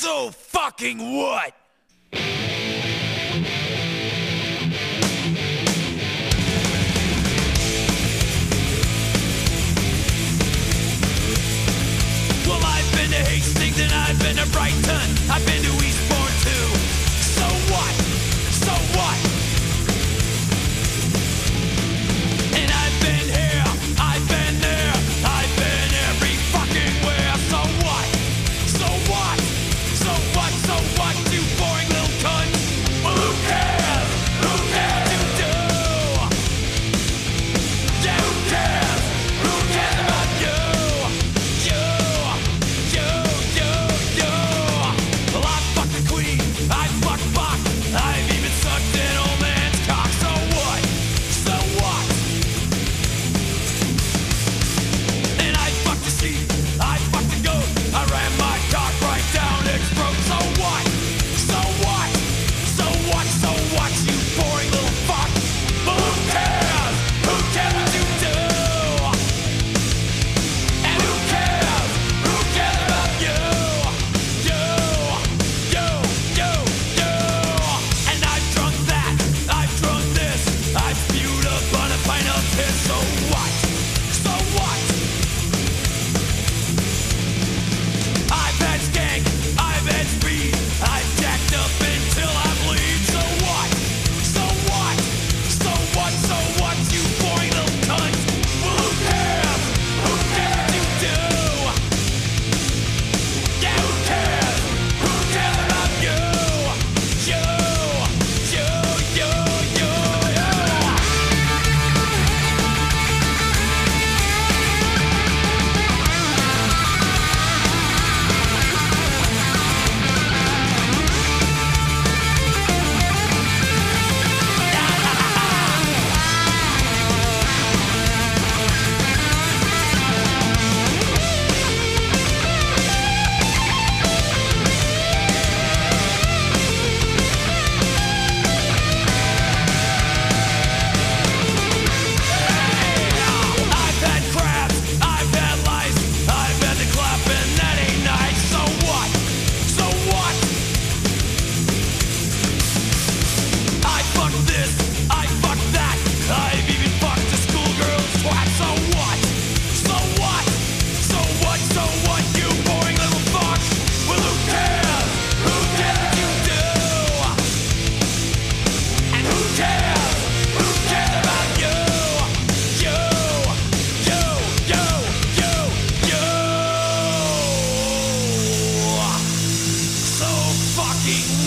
So fucking what? Well, I've been to Hastings and I've been to Brighton. I've been to Eastbourne too. So what? So what? And I've been here, I've been there, I've been every fucking where. So what? So what? So what? So what? You boring little cunt. Well, who cares? Who cares? You do. Yeah, who cares? Who cares about you? You. Well, I fucked the queen. I fucked Bach. I've even sucked an old man's cock. So what? So what? And I fucked the sheep. I fucked the goat. I ran my cock right down its throat. So what? So what? So what? So what? You boring little fuck. But who cares? Who cares what you do? And who cares? Who cares about you? And I've drunk that. I've drunk this. I've spewed upon a pint of piss. So what? So what? I've had skank, I've had speed, I've jacked up until I bleed. So what? So what? So what? So what? You boring little cunt. Well, who cares? Who cares what you do? Yeah, who cares? Who cares about you? I've had crabs, I've had lice, I've had the clap and that ain't nice. So what? So what? I fucked this, I fucked that, I've even fucked a schoolgirl's twat. So what? So what? So what? So what? You boring little fuck. Well, who cares? Who cares what you do? And who cares? Who cares about you? So fucking